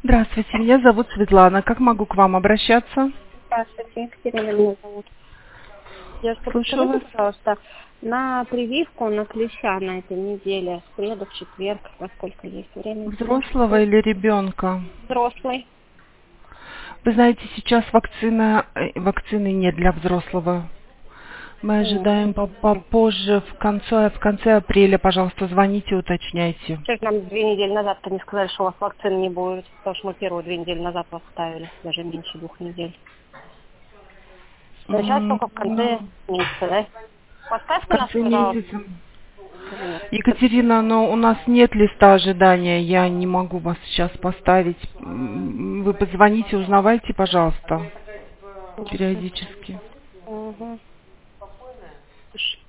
Здравствуйте, меня зовут Светлана. Как могу к вам обращаться? Здравствуйте, Екатерина меня зовут. Девушка, Слушаю подскажите, вас. пожалуйста, на прививку на клеща на этой неделе, в среду, в четверг, во сколько есть время, интересно? Взрослого или ребенка? Взрослый. Вы знаете, сейчас вакцины нет для взрослого. Мы ожидаем попозже, в конце апреля. Пожалуйста, звоните, уточняйте. Что ж нам 2 недели назад-то не сказали, что у вас вакцины не будет, потому что мы первую 2 недели назад вас ставили, даже меньше 2 недель. Но сейчас М, только в конце месяца, да? В Поставьте нас, конце пожалуйста. месяца. Или нет? Екатерина, но у нас нет листа ожидания. Я не могу вас сейчас поставить. Вы позвоните, узнавайте, пожалуйста, Ясно. периодически. Угу.